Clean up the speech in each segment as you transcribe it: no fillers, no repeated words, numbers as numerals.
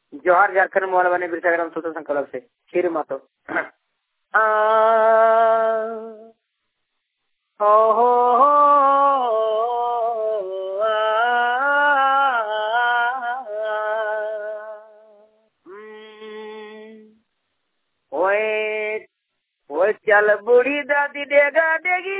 जोहार झारखंड मोहल बने बिरसाग्राम सोशल संकल्प से खीर मातो ओए ओए चल बूढ़ी दादी देगा देगी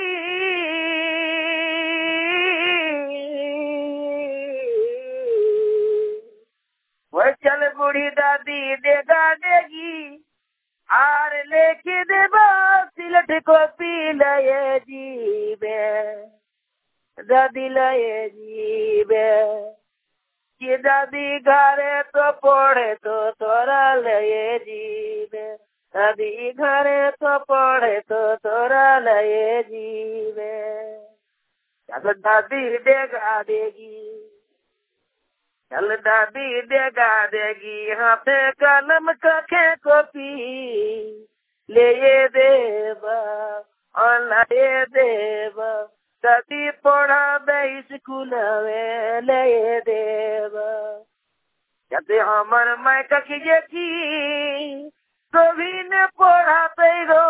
वो चल बूढ़ी दादी देगा देगी आर लेके देबा सिलट को पी लये जीबे दादी लये जीबे कि दादी घरे तो पढ़े तो तोरा लये जीबे दादी घरे तो पढ़े तो तोरा लये जीबे चल दादी देगा देगी चल दादी देगा देगी हाथे कलम कखे कॉपी ले ये देवा ले देवा दादी पढ़ा बे स्कूल में ले ये देवा कहते हमर माय कखी जेठी कभी ने पढ़ा पैरो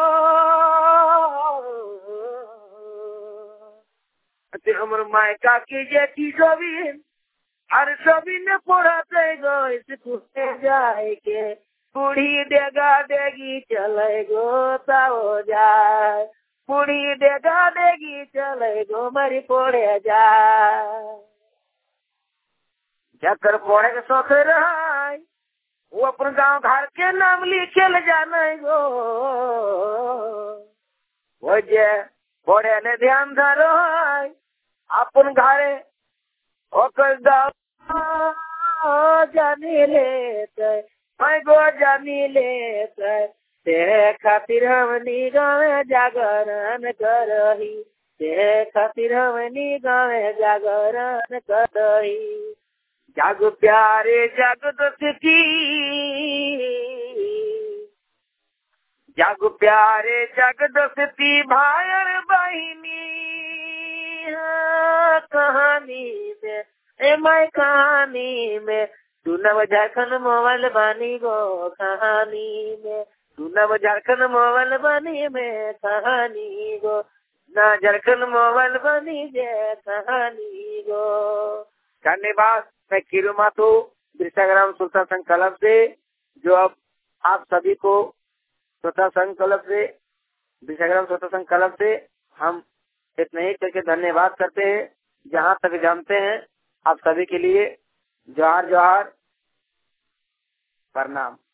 कहते हमर माय काकी जेठी कभी हर सभी ने पढ़ाते गो स्कूल जाए के बूढ़ी देगा देगी चले गो ताओ जाए बूढ़ी देगा देगी चले गो मरी पढ़े जाए जाकर पढ़े के शौक रहा वो अपन गांव घर के नाम लिखे ले जाने गो वो जे पढ़े ने ध्यान धरो अपन घरे ओकर गाँव जानी लेते मैं गो जानी लेते तेरे खातिर हमनी गाँव जागरण करही तेरे खातिर हमनी गाँव जागरण करही जाग प्यारे जाग दोस्ती जाग प्यारे जाग दोस्ती भाई और बहिनी कहानी में मैं कहानी में तू नव झारखंड मोबाइल बनी गो कहानी में तू नव झारखंड मोबाइल बनी में कहानी गो ना झारखंड मोबाइल बनी जे कहानी गो। धन्यवाद। मैं कीरू माथो बिरसाग्राम सोशल संकल्प से जो अब आप सभी को सोशल संकल्प से बिरसाग्राम सोशल संकल्प से हम इतना ही करके धन्यवाद करते हैं। जहाँ तक जानते हैं आप सभी के लिए जोहार जोहार प्रणाम।